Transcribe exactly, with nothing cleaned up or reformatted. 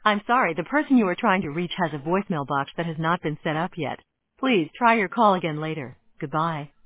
I'm sorry, the person you are trying to reach has a voicemail box that has not been set up yet. Please try your call again later. Goodbye.